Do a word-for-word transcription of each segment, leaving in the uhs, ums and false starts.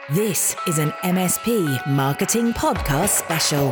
This is an M S P Marketing Podcast special.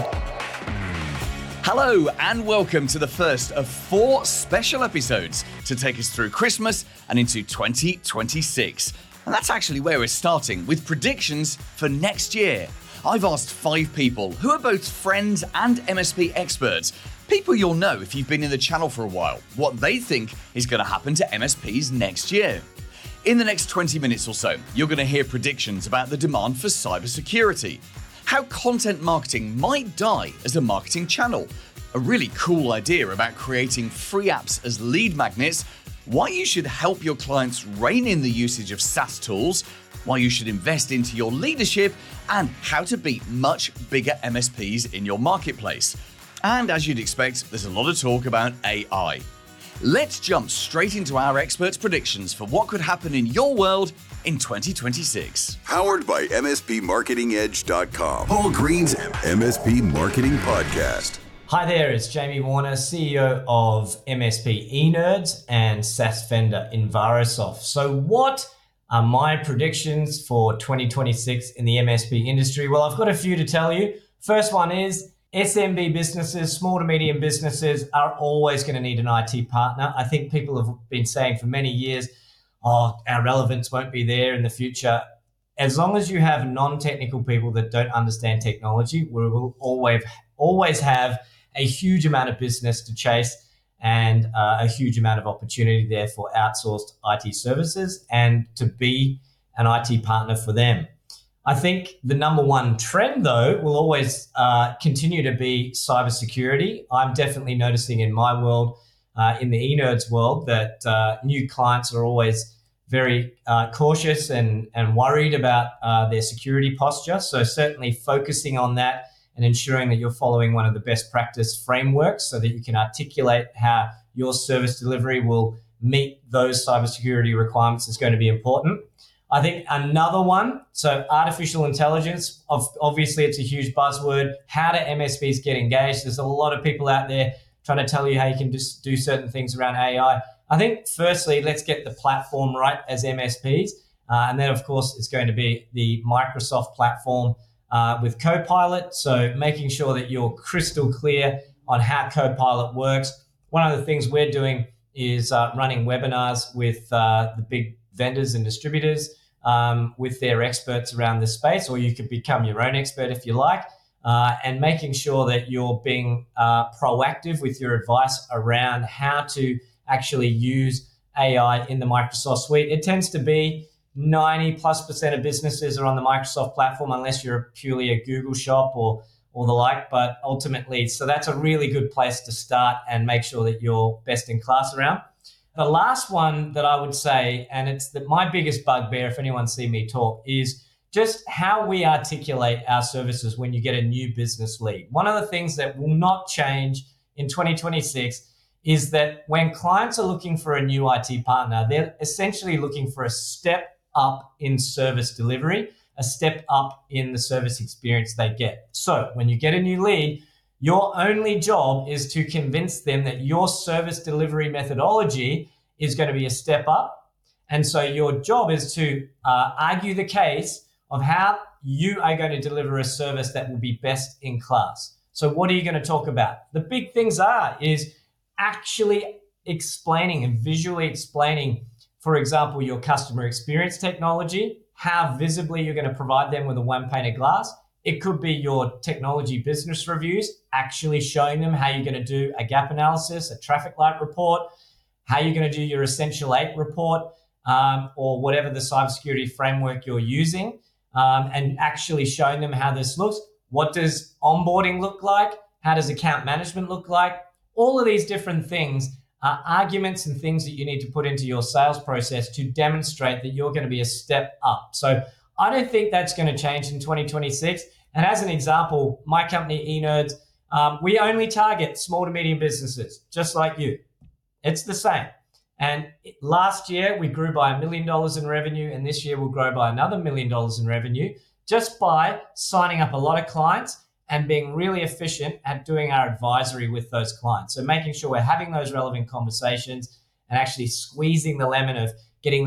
Hello and welcome to the first of four special episodes to take us through Christmas and into twenty twenty-six. And that's actually where we're starting with predictions for next year. I've asked five people who are both friends and M S P experts, people you'll know if you've been in the channel for a while, what they think is going to happen to M S Ps next year. In the next twenty minutes or so, you're going to hear predictions about the demand for cybersecurity, how content marketing might die as a marketing channel, a really cool idea about creating free apps as lead magnets, why you should help your clients rein in the usage of SaaS tools, why you should invest into your leadership, and how to beat much bigger M S Ps in your marketplace. And as you'd expect, there's a lot of talk about A I. Let's jump straight into our experts' predictions for what could happen in your world in twenty twenty-six. Powered by M S P Marketing Edge dot com. Paul Green's M S P Marketing Podcast. Hi there, it's Jamie Warner, C E O of M S P eNerds and SaaS vendor Envirosoft. So what are my predictions for twenty twenty-six in the M S P industry? Well, I've got a few to tell you. First one is S M B businesses, small to medium businesses are always going to need an I T partner. I think people have been saying for many years, oh, our relevance won't be there in the future. As long as you have non-technical people that don't understand technology, we will always, always have a huge amount of business to chase and uh, a huge amount of opportunity there for outsourced I T services and to be an I T partner for them. I think the number one trend, though, will always uh, continue to be cybersecurity. I'm definitely noticing in my world, uh, in the eNerds world, that uh, new clients are always very uh, cautious and, and worried about uh, their security posture. So certainly focusing on that and ensuring that you're following one of the best practice frameworks so that you can articulate how your service delivery will meet those cybersecurity requirements is going to be important. I think another one, so artificial intelligence, obviously it's a huge buzzword. How do M S Ps get engaged? There's a lot of people out there trying to tell you how you can just do certain things around A I. I think firstly, let's get the platform right as M S Ps. Uh, and then of course, it's going to be the Microsoft platform uh, with Copilot. So making sure that you're crystal clear on how Copilot works. One of the things we're doing is uh, running webinars with uh, the big vendors and distributors Um, with their experts around this space, or you could become your own expert if you like, uh, and making sure that you're being uh, proactive with your advice around how to actually use A I in the Microsoft suite. It tends to be ninety plus percent of businesses are on the Microsoft platform unless you're purely a Google shop or or the like, but ultimately, so that's a really good place to start and make sure that you're best in class around. The last one that I would say, and it's the, my biggest bugbear if anyone see me talk, is just how we articulate our services when you get a new business lead. One of the things that will not change in twenty twenty-six is that when clients are looking for a new I T partner, they're essentially looking for a step up in service delivery, a step up in the service experience they get. So when you get a new lead, your only job is to convince them that your service delivery methodology is going to be a step up. And so your job is to uh, argue the case of how you are going to deliver a service that will be best in class. So what are you going to talk about? The big things are is actually explaining and visually explaining, for example, your customer experience technology, how visibly you're going to provide them with a one pane of glass. It could be your technology business reviews, actually showing them how you're going to do a gap analysis, a traffic light report, how you're going to do your Essential eight report, um, or whatever the cybersecurity framework you're using, um, and actually showing them how this looks. What does onboarding look like? How does account management look like? All of these different things are arguments and things that you need to put into your sales process to demonstrate that you're going to be a step up. So I don't think that's going to change in twenty twenty-six. And as an example, my company, eNerds, um, we only target small to medium businesses, just like you. It's the same. And last year, we grew by a million dollars in revenue, and this year we'll grow by another million dollars in revenue just by signing up a lot of clients and being really efficient at doing our advisory with those clients. So making sure we're having those relevant conversations and actually squeezing the lemon of getting that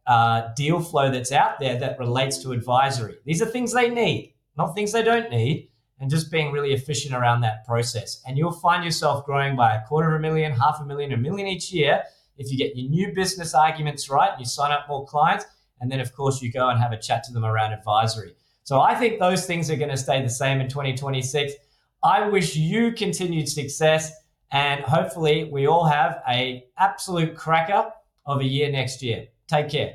uh, deal flow that's out there that relates to advisory. These are things they need, not things they don't need, and just being really efficient around that process. And you'll find yourself growing by a quarter of a million, half a million, a million each year if you get your new business arguments right, you sign up more clients, and then of course you go and have a chat to them around advisory. So I think those things are going to stay the same in twenty twenty-six. I wish you continued success, and hopefully we all have a absolute cracker of a year next year. Take care.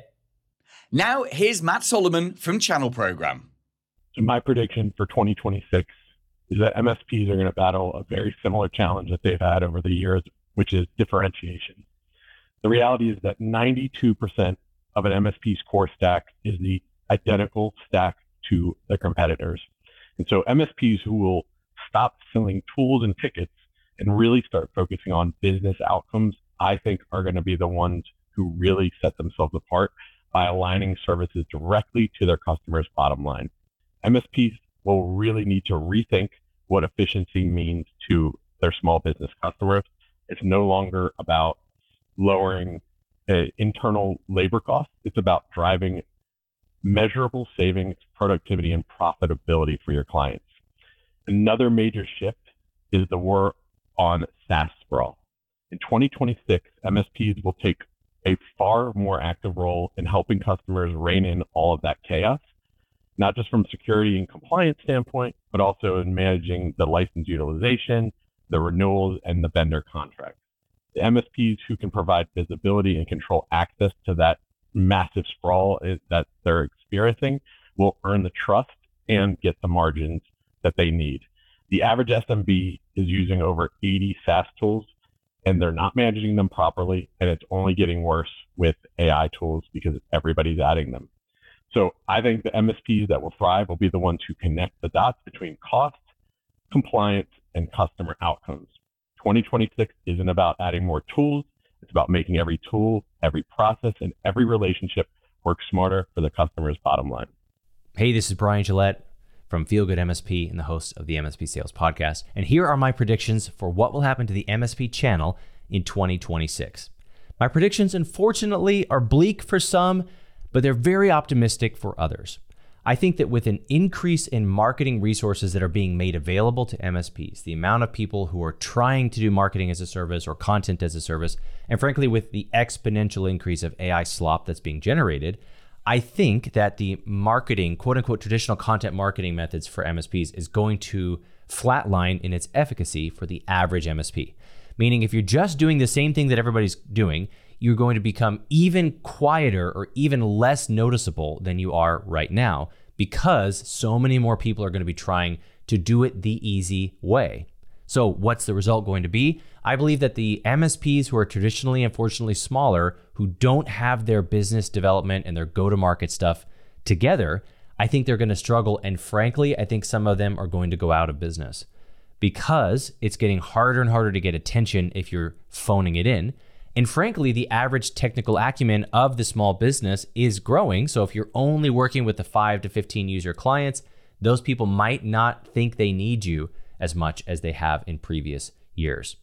Now here's Matt Solomon from Channel Program. So my prediction for twenty twenty-six is that M S Ps are going to battle a very similar challenge that they've had over the years, which is differentiation. The reality is that ninety-two percent of an M S P's core stack is the identical stack to their competitors. And so M S Ps who will stop selling tools and tickets and really start focusing on business outcomes, I think are going to be the ones who really set themselves apart by aligning services directly to their customers' bottom line. M S Ps will really need to rethink what efficiency means to their small business customers. It's no longer about lowering uh, internal labor costs. It's about driving measurable savings, productivity, and profitability for your clients. Another major shift is the war on SaaS sprawl. In twenty twenty-six, M S Ps will take a far more active role in helping customers rein in all of that chaos, not just from security and compliance standpoint, but also in managing the license utilization, the renewals, and the vendor contracts. The M S Ps who can provide visibility and control access to that massive sprawl that they're experiencing will earn the trust and get the margins that they need. The average S M B is using over eighty SaaS tools, and they're not managing them properly, and it's only getting worse with A I tools because everybody's adding them. So I think the M S Ps that will thrive will be the ones who connect the dots between cost, compliance, and customer outcomes. twenty twenty-six isn't about adding more tools. It's about making every tool, every process, and every relationship work smarter for the customer's bottom line. Hey, this is Brian Gillette from Feel Good M S P and the host of the M S P Sales Podcast. And here are my predictions for what will happen to the M S P channel in twenty twenty-six. My predictions, unfortunately, are bleak for some, but they're very optimistic for others. I think that with an increase in marketing resources that are being made available to M S Ps, the amount of people who are trying to do marketing as a service or content as a service, and frankly, with the exponential increase of A I slop that's being generated, I think that the marketing, quote unquote, traditional content marketing methods for M S Ps is going to flatline in its efficacy for the average M S P. Meaning if you're just doing the same thing that everybody's doing, you're going to become even quieter or even less noticeable than you are right now because so many more people are going to be trying to do it the easy way. So what's the result going to be? I believe that the M S Ps who are traditionally, unfortunately, smaller, who don't have their business development and their go-to-market stuff together, I think they're going to struggle. And frankly, I think some of them are going to go out of business because it's getting harder and harder to get attention if you're phoning it in. And frankly, the average technical acumen of the small business is growing. So if you're only working with the five to fifteen user clients, those people might not think they need you as much as they have in previous years.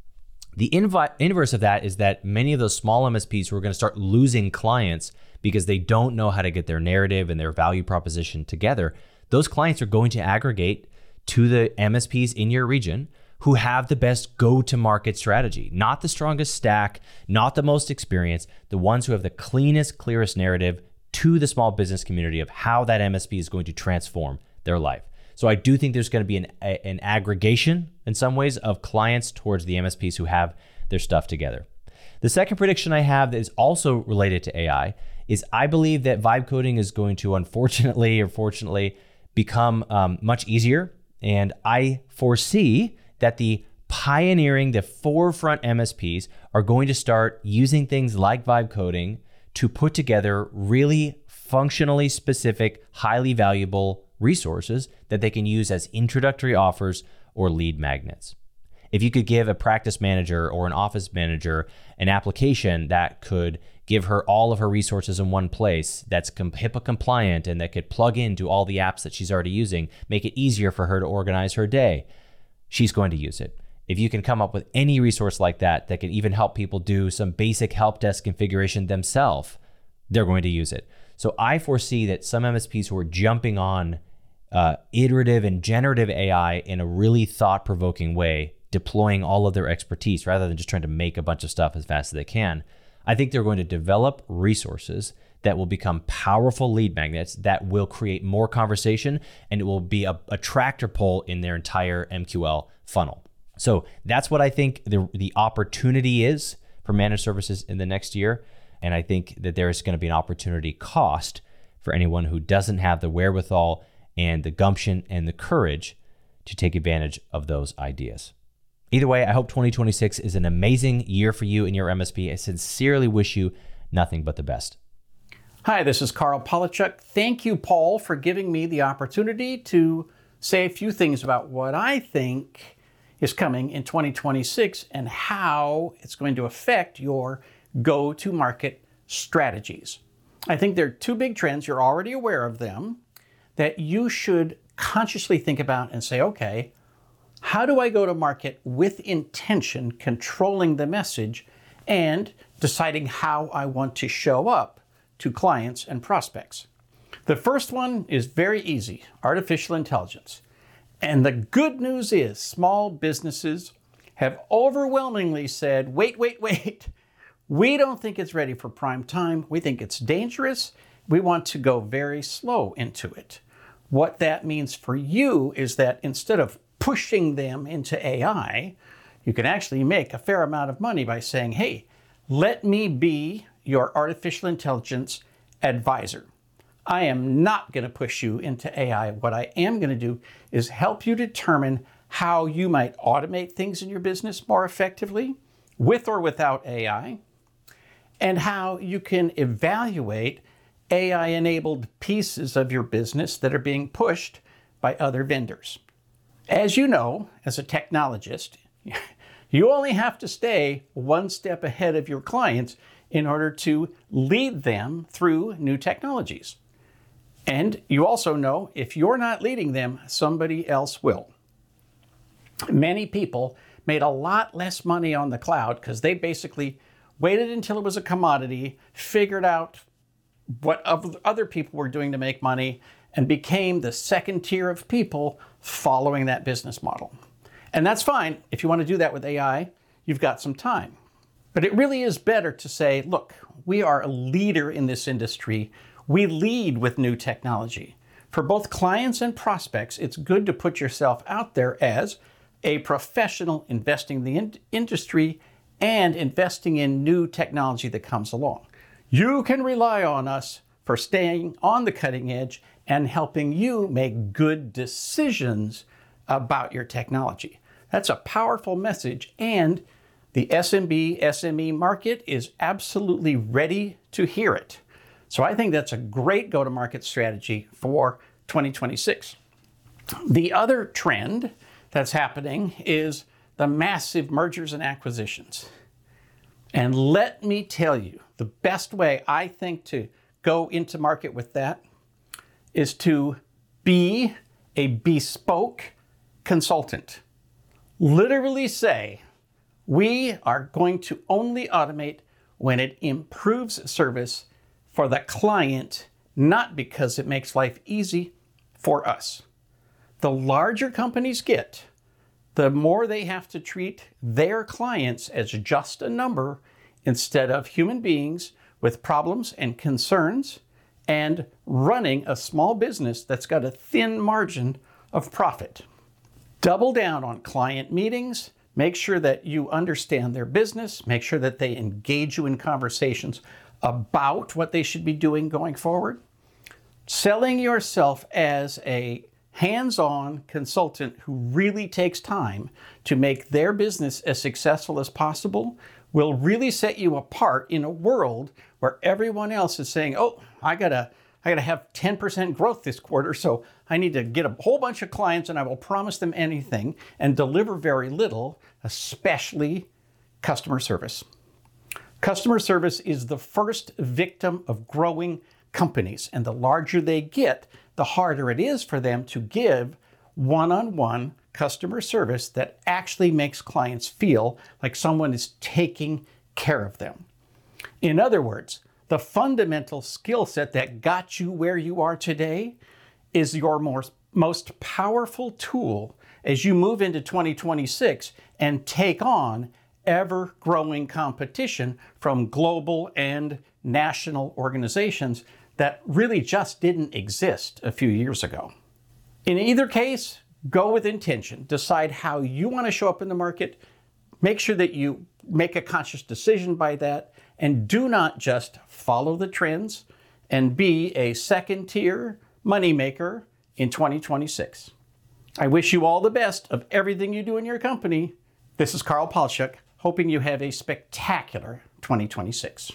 The invi- inverse of that is that many of those small M S Ps who are going to start losing clients because they don't know how to get their narrative and their value proposition together, those clients are going to aggregate to the M S Ps in your region who have the best go-to-market strategy, not the strongest stack, not the most experienced, the ones who have the cleanest, clearest narrative to the small business community of how that M S P is going to transform their life. So I do think there's going to be an, a, an aggregation in some ways of clients towards the M S Ps who have their stuff together. The second prediction I have that is also related to A I is I believe that vibe coding is going to unfortunately or fortunately become um, much easier. And I foresee that the pioneering, the forefront M S Ps are going to start using things like vibe coding to put together really functionally specific, highly valuable resources that they can use as introductory offers or lead magnets. If you could give a practice manager or an office manager an application that could give her all of her resources in one place that's HIPAA compliant and that could plug into all the apps that she's already using, make it easier for her to organize her day, she's going to use it. If you can come up with any resource like that that can even help people do some basic help desk configuration themselves, they're going to use it. So I foresee that some M S Ps who are jumping on uh, iterative and generative A I in a really thought-provoking way, deploying all of their expertise rather than just trying to make a bunch of stuff as fast as they can, I think they're going to develop resources that will become powerful lead magnets that will create more conversation, and it will be a, a tractor pull in their entire M Q L funnel. So that's what I think the, the opportunity is for managed services in the next year. And I think that there is going to be an opportunity cost for anyone who doesn't have the wherewithal and the gumption and the courage to take advantage of those ideas. Either way, I hope twenty twenty-six is an amazing year for you and your M S P. I sincerely wish you nothing but the best. Hi, this is Carl Polachuk. Thank you, Paul, for giving me the opportunity to say a few things about what I think is coming in twenty twenty-six and how it's going to affect your go-to-market strategies. I think there are two big trends, you're already aware of them, that you should consciously think about and say, okay, how do I go to market with intention, controlling the message, and deciding how I want to show up to clients and prospects? The first one is very easy, artificial intelligence. And the good news is small businesses have overwhelmingly said, wait, wait, wait, we don't think it's ready for prime time. We think it's dangerous. We want to go very slow into it. What that means for you is that instead of pushing them into A I, you can actually make a fair amount of money by saying, hey, let me be your artificial intelligence advisor. I am not going to push you into A I. What I am going to do is help you determine how you might automate things in your business more effectively, with or without A I, and how you can evaluate A I-enabled pieces of your business that are being pushed by other vendors. As you know, as a technologist, you only have to stay one step ahead of your clients in order to lead them through new technologies. And you also know if you're not leading them, somebody else will. Many people made a lot less money on the cloud because they basically waited until it was a commodity, figured out what other people were doing to make money, and became the second tier of people following that business model. And that's fine. If you want to do that with A I, you've got some time. But it really is better to say, look, we are a leader in this industry. We lead with new technology. For both clients and prospects, it's good to put yourself out there as a professional investing in the in- industry and investing in new technology that comes along. You can rely on us for staying on the cutting edge and helping you make good decisions about your technology. That's a powerful message, and the S M B, S M E market is absolutely ready to hear it. So I think that's a great go-to-market strategy for twenty twenty-six. The other trend that's happening is the massive mergers and acquisitions. And let me tell you, the best way I think to go into market with that is to be a bespoke consultant. Literally say, we are going to only automate when it improves service for the client, not because it makes life easy for us. The larger companies get, the more they have to treat their clients as just a number instead of human beings with problems and concerns, and running a small business that's got a thin margin of profit. Double down on client meetings. Make sure that you understand their business. Make sure that they engage you in conversations about what they should be doing going forward. Selling yourself as a hands-on consultant who really takes time to make their business as successful as possible will really set you apart in a world where everyone else is saying, oh, I gotta, I gotta have ten percent growth this quarter, so I need to get a whole bunch of clients and I will promise them anything and deliver very little, especially customer service. Customer service is the first victim of growing companies, and the larger they get, the harder it is for them to give one-on-one customer service that actually makes clients feel like someone is taking care of them. In other words, the fundamental skill set that got you where you are today is your more, most powerful tool as you move into twenty twenty-six and take on ever-growing competition from global and national organizations that really just didn't exist a few years ago. In either case, go with intention. Decide how you want to show up in the market. Make sure that you make a conscious decision by that, and do not just follow the trends and be a second-tier moneymaker in twenty twenty-six. I wish you all the best of everything you do in your company. This is Carl Palachuk, hoping you have a spectacular twenty twenty-six.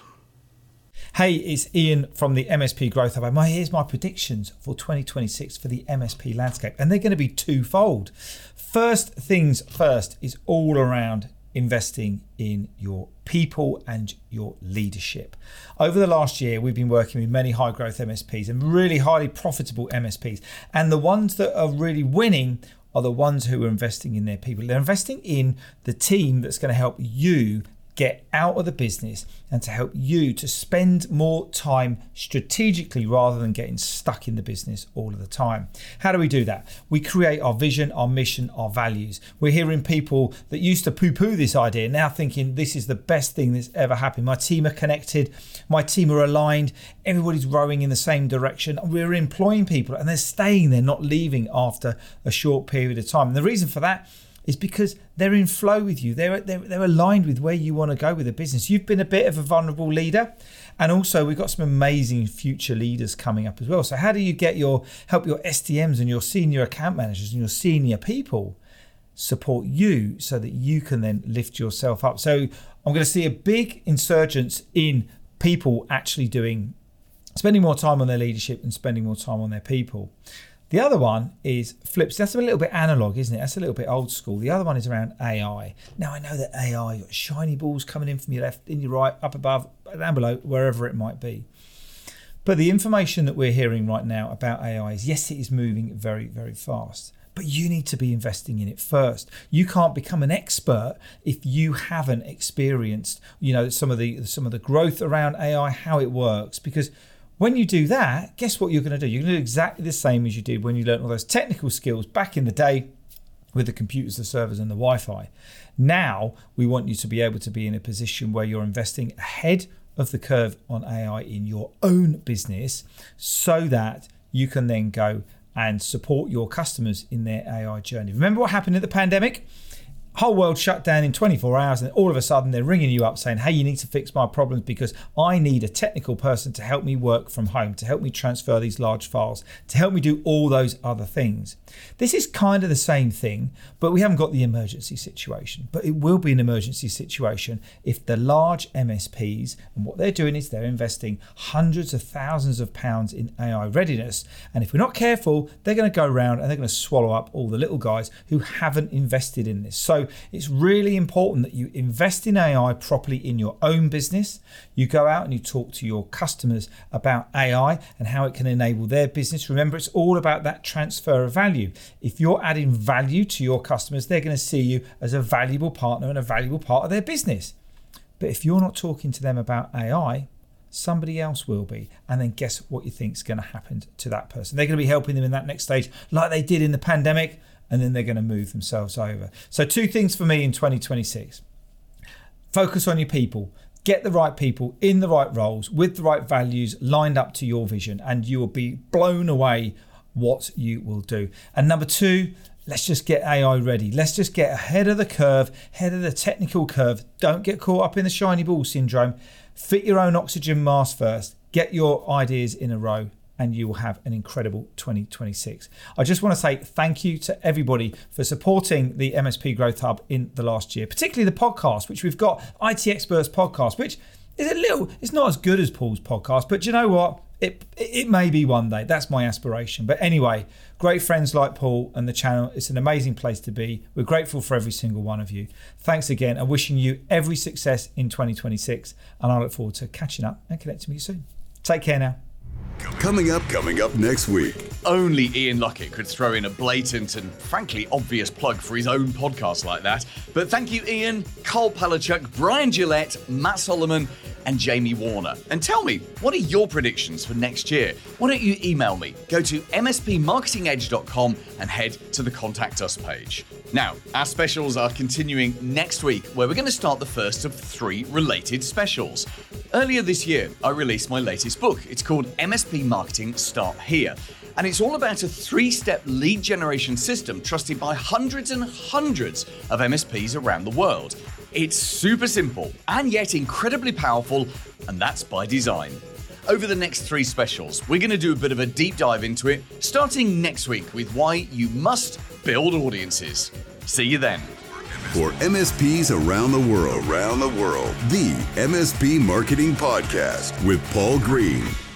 Hey, it's Ian from the M S P Growth Hub. My, here's my predictions for twenty twenty-six for the M S P landscape, and they're going to be twofold. First things first is all around investing in your people and your leadership. Over the last year, we've been working with many high growth M S Ps and really highly profitable M S Ps. And the ones that are really winning are the ones who are investing in their people. They're investing in the team that's going to help you get out of the business and to help you to spend more time strategically rather than getting stuck in the business all of the time. How do we do that? We create our vision, our mission, our values. We're hearing people that used to poo-poo this idea now thinking this is the best thing that's ever happened. My team are connected, my team are aligned, everybody's rowing in the same direction. We're employing people and they're staying there, not leaving after a short period of time. And the reason for that is because they're in flow with you. They're, they're, they're aligned with where you want to go with the business. You've been a bit of a vulnerable leader. And also we've got some amazing future leaders coming up as well. So how do you get your help your S D Ms and your senior account managers and your senior people support you so that you can then lift yourself up? So I'm going to see a big insurgence in people actually doing, spending more time on their leadership and spending more time on their people. The other one is flips. That's a little bit analog, isn't it? That's a little bit old school. The other one is around A I. Now, I know that A I, you've got shiny balls coming in from your left, in your right, up above, down below, wherever it might be. But the information that we're hearing right now about A I is, yes, it is moving very, very fast. But you need to be investing in it first. You can't become an expert if you haven't experienced, you know, some of the some of the growth around A I, how it works, because when you do that, guess what you're going to do? You're going to do exactly the same as you did when you learned all those technical skills back in the day with the computers, the servers, and the Wi-Fi. Now, we want you to be able to be in a position where you're investing ahead of the curve on A I in your own business so that you can then go and support your customers in their A I journey. Remember what happened at the pandemic? Whole world shut down in twenty-four hours, and all of a sudden they're ringing you up saying, hey, you need to fix my problems because I need a technical person to help me work from home, to help me transfer these large files, to help me do all those other things. This is kind of the same thing, but we haven't got the emergency situation. But it will be an emergency situation if the large M S Ps, and what they're doing is they're investing hundreds of thousands of pounds in A I readiness. And if we're not careful, they're going to go around and they're going to swallow up all the little guys who haven't invested in this. So it's really important that you invest in A I properly in your own business. You go out and you talk to your customers about A I and how it can enable their business. Remember, it's all about that transfer of value. If you're adding value to your customers, they're going to see you as a valuable partner and a valuable part of their business. But if you're not talking to them about A I, somebody else will be. And then guess what you think is going to happen to that person? They're going to be helping them in that next stage like they did in the pandemic, and then they're going to move themselves over. So two things for me in twenty twenty-six. Focus on your people. Get the right people in the right roles with the right values lined up to your vision, and you will be blown away what you will do. And number two, let's just get A I ready. Let's just get ahead of the curve, ahead of the technical curve. Don't get caught up in the shiny ball syndrome. Fit your own oxygen mask first. Get your ideas in a row, and you will have an incredible twenty twenty-six. I just want to say thank you to everybody for supporting the M S P Growth Hub in the last year, particularly the podcast, which we've got, I T Experts Podcast, which is a little, it's not as good as Paul's podcast, but you know what? It, it may be one day. That's my aspiration. But anyway, great friends like Paul and the channel. It's an amazing place to be. We're grateful for every single one of you. Thanks again, and wishing you every success in twenty twenty-six. And I look forward to catching up and connecting with you soon. Take care now. Coming up, coming up next week. Only Ian Lockett could throw in a blatant and frankly obvious plug for his own podcast like that. But thank you, Ian, Carl Palachuk, Brian Gillette, Matt Solomon, and Jamie Warner. And tell me, what are your predictions for next year? Why don't you email me? Go to m s p marketing edge dot com and head to the Contact Us page. Now, our specials are continuing next week, where we're going to start the first of three related specials. Earlier this year, I released my latest book. It's called M S P Marketing Start Here. And it's all about a three-step lead generation system trusted by hundreds and hundreds of M S Ps around the world. It's super simple and yet incredibly powerful, and that's by design. Over the next three specials, we're going to do a bit of a deep dive into it, starting next week with why you must build audiences. See you then. For M S Ps around the world, around the world, the M S P Marketing Podcast with Paul Green.